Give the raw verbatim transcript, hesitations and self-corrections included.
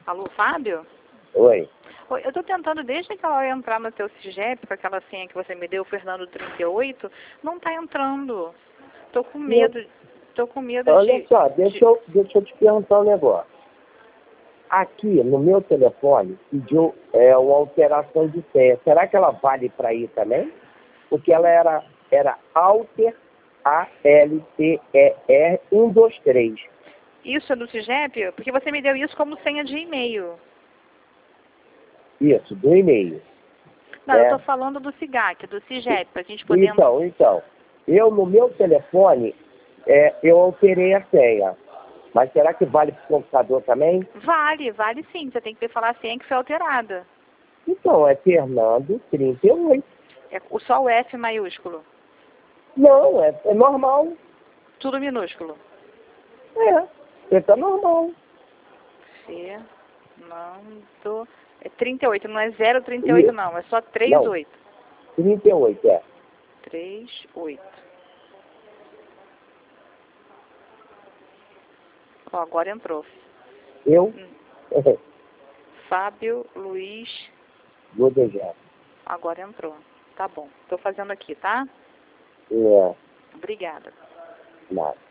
Alô, Fábio? Oi. Oi, eu tô tentando desde aquela hora entrar no teu CIGEP, com aquela senha que você me deu, Fernando trinta e oito, não tá entrando. Tô com medo, tô com medo Olha de... só, deixa, de... eu, deixa eu te perguntar um negócio. Aqui no meu telefone pediu é, uma alteração de senha. Será que ela vale para aí também? Porque ela era, era Alter, A L T E R um dois três. Isso é do CIGEP? Porque você me deu isso como senha de e-mail. Isso, do e-mail. Não, eu É. tô falando do SIGAC, do CIGEP, pra gente poder... Então, então, eu no meu telefone, é, eu alterei a senha. Mas será que vale para o computador também? Vale, vale sim. Você tem que falar a senha que foi alterada. Então, é Fernando trinta e oito. É o- só o F maiúsculo. Não, é, é normal. Tudo minúsculo. É, você tá normal. Fernando... É trinta e oito, não é zero trinta e oito E, não, é só trinta e não, oito. trinta e oito, é. trinta e oito. Ó, agora entrou. Eu? Hum. Fábio Luiz. Godejar. Agora entrou. Tá bom. Tô fazendo aqui, tá? É, Obrigada. nada.